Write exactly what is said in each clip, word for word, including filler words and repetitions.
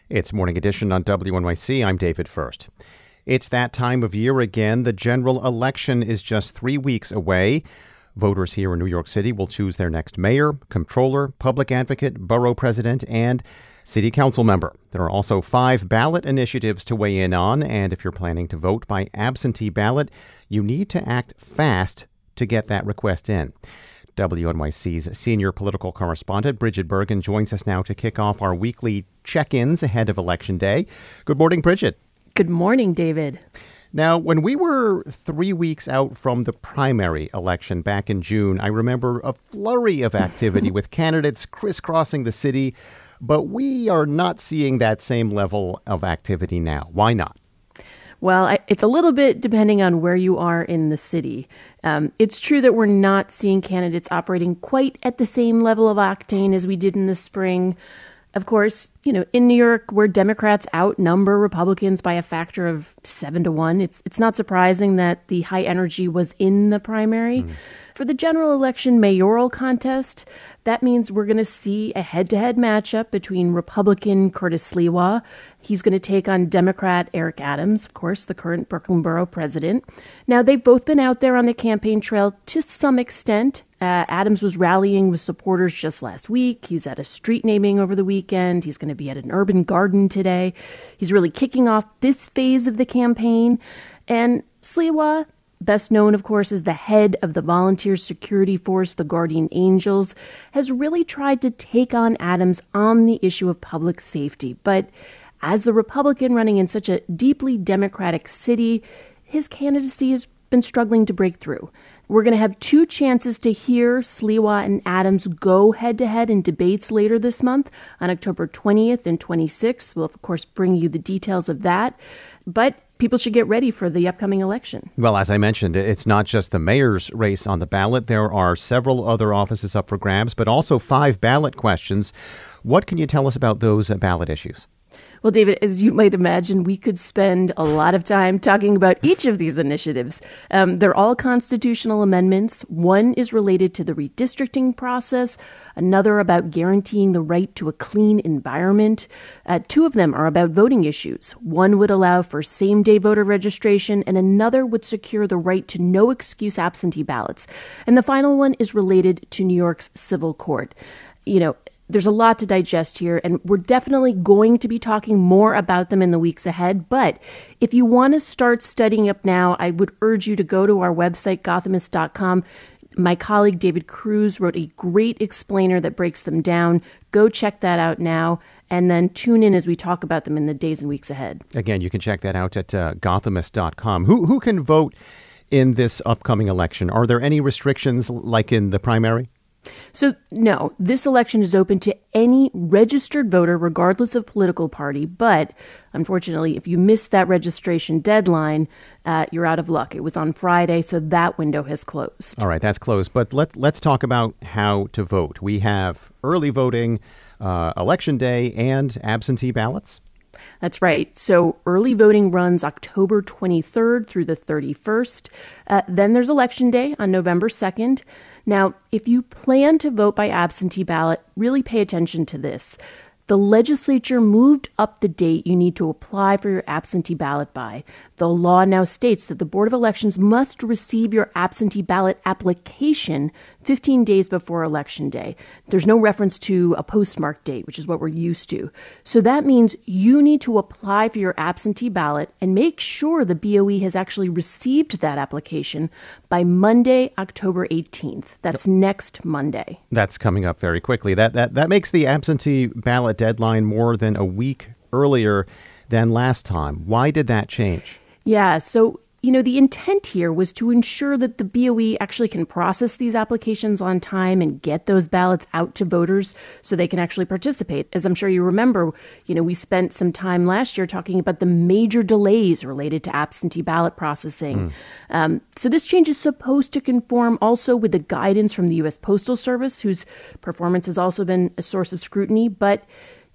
It's Morning Edition on W N Y C. I'm David First. It's that time of year again. The general election is just three weeks away. Voters here in New York City will choose their next mayor, comptroller, public advocate, borough president, and city council member. There are also five ballot initiatives to weigh in on, and if you're planning to vote by absentee ballot, you need to act fast to get that request in. W N Y C's senior political correspondent Bridget Bergen joins us now to kick off our weekly check-ins ahead of Election Day. Good morning, Bridget. Good morning, David. Now, when we were three weeks out from the primary election back in June, I remember a flurry of activity with candidates crisscrossing the city, but we are not seeing that same level of activity now. Why not? Well, I, it's a little bit depending on where you are in the city. Um, it's true that we're not seeing candidates operating quite at the same level of octane as we did in the spring. Of course, you know, in New York, where Democrats outnumber Republicans by a factor of seven to one, it's it's not surprising that the high energy was in the primary. Mm. For the general election mayoral contest, that means we're going to see a head-to-head matchup between Republican Curtis Sliwa. He's going to take on Democrat Eric Adams, of course, the current Brooklyn Borough president. Now, they've both been out there on the campaign trail to some extent. Uh, Adams was rallying with supporters just last week. He was at a street naming over the weekend. He's going to be at an urban garden today. He's really kicking off this phase of the campaign. And Sliwa, best known, of course, as the head of the volunteer security force, the Guardian Angels, has really tried to take on Adams on the issue of public safety. But as the Republican running in such a deeply Democratic city, his candidacy has been struggling to break through. We're going to have two chances to hear Sliwa and Adams go head-to-head in debates later this month on October twentieth and twenty-sixth. We'll, of course, bring you the details of that. But people should get ready for the upcoming election. Well, as I mentioned, it's not just the mayor's race on the ballot. There are several other offices up for grabs, but also five ballot questions. What can you tell us about those ballot issues? Well, David, as you might imagine, we could spend a lot of time talking about each of these initiatives. Um, they're all constitutional amendments. One is related to the redistricting process, another about guaranteeing the right to a clean environment. Uh, two of them are about voting issues. One would allow for same-day voter registration, and another would secure the right to no-excuse absentee ballots. And the final one is related to New York's civil court. You know, there's a lot to digest here, and we're definitely going to be talking more about them in the weeks ahead. But if you want to start studying up now, I would urge you to go to our website, gothamist dot com. My colleague David Cruz wrote a great explainer that breaks them down. Go check that out now, and then tune in as we talk about them in the days and weeks ahead. Again, you can check that out at uh, gothamist dot com. Who, who can vote in this upcoming election? Are there any restrictions like in the primary? So, no, this election is open to any registered voter, regardless of political party. But unfortunately, if you missed that registration deadline, uh, you're out of luck. It was on Friday, so that window has closed. All right, that's closed. But let, let's talk about how to vote. We have early voting, uh, Election Day, and absentee ballots. That's right. So early voting runs October twenty-third through the thirty-first. Uh, then there's Election Day on November second. Now, if you plan to vote by absentee ballot, really pay attention to this. The legislature moved up the date you need to apply for your absentee ballot by. The law now states that the Board of Elections must receive your absentee ballot application fifteen days before Election Day. There's no reference to a postmark date, which is what we're used to. So that means you need to apply for your absentee ballot and make sure the B O E has actually received that application by Monday, October eighteenth. That's next Monday. That's coming up very quickly. That that that makes the absentee ballot deadline more than a week earlier than last time. Why did that change? Yeah, so, you know, the intent here was to ensure that the B O E actually can process these applications on time and get those ballots out to voters so they can actually participate. As I'm sure you remember, you know, we spent some time last year talking about the major delays related to absentee ballot processing. Mm. Um, so this change is supposed to conform also with the guidance from the U S Postal Service, whose performance has also been a source of scrutiny. But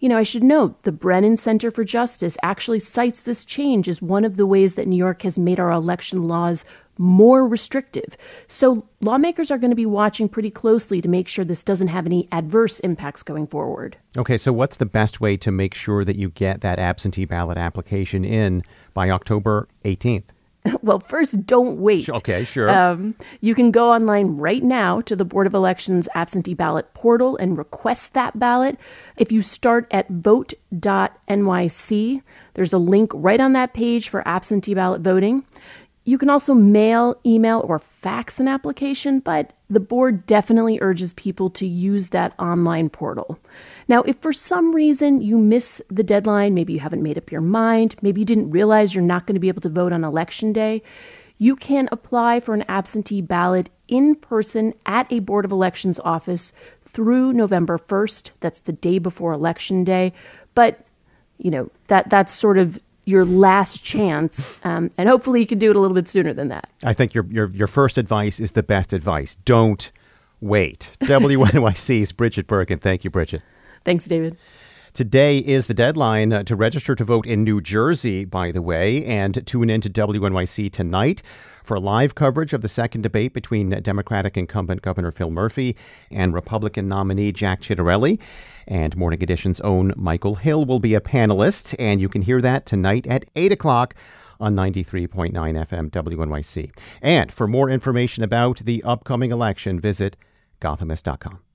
You know, I should note the Brennan Center for Justice actually cites this change as one of the ways that New York has made our election laws more restrictive. So lawmakers are going to be watching pretty closely to make sure this doesn't have any adverse impacts going forward. Okay, so what's the best way to make sure that you get that absentee ballot application in by October eighteenth? Well, first, don't wait. Okay, sure. Um, you can go online right now to the Board of Elections absentee ballot portal and request that ballot. If you start at vote dot N Y C, there's a link right on that page for absentee ballot voting. You can also mail, email, or fax an application, but the board definitely urges people to use that online portal. Now, if for some reason you miss the deadline, maybe you haven't made up your mind, maybe you didn't realize you're not going to be able to vote on Election Day, you can apply for an absentee ballot in person at a Board of Elections office through November first. That's the day before Election Day. But, you know, that that's sort of your last chance, um, and hopefully you can do it a little bit sooner than that. I think your your your first advice is the best advice. Don't wait. W N Y C's Bridget Birkin. Thank you, Bridget. Thanks, David. Today is the deadline uh, to register to vote in New Jersey, by the way, and tune in to W N Y C tonight for live coverage of the second debate between Democratic incumbent Governor Phil Murphy and Republican nominee Jack Ciattarelli. And Morning Edition's own Michael Hill will be a panelist, and you can hear that tonight at eight o'clock on ninety-three point nine F M W N Y C. And for more information about the upcoming election, visit Gothamist dot com.